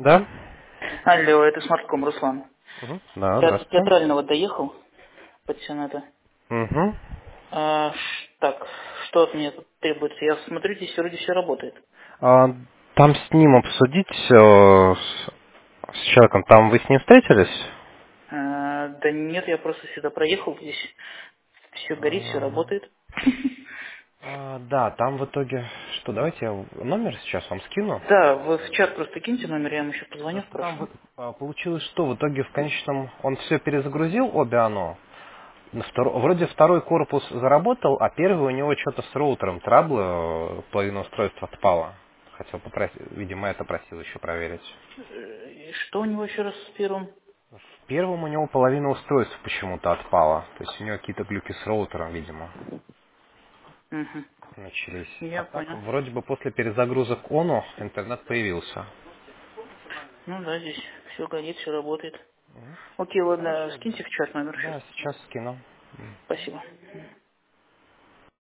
Да? Алло, это Смартком, Руслан. Да, Я от здравствуйте. театрального доехал, пансионата. Угу. Так, что от меня тут требуется? Я смотрю, здесь вроде все работает. Там с ним обсудить с человеком. Там вы с ним встретились? Да нет, я просто сюда проехал, здесь все горит, все А, работает. Да, там в итоге... Что, давайте я номер сейчас вам скину. Да, вы в чат просто киньте номер, я ему еще позвоню, Просто там спрошу. получилось, что в итоге в конечном он все перезагрузил, обе оно. Вроде второй корпус заработал, а первый у него что-то с роутером траблы, половина устройства отпала. Хотел попросить, видимо, это просил еще проверить. И что у него еще раз с первым? В первом у него половина устройств почему-то отпала. То есть у него какие-то глюки с роутером, видимо, Угу. начались. А Я так, понял. вроде бы после перезагрузок ОНУ интернет появился. Ну да, здесь все горит, все работает. Мгм. Окей, ладно, Хорошо. скиньте в чат номер сейчас. Да, сейчас скину. Спасибо.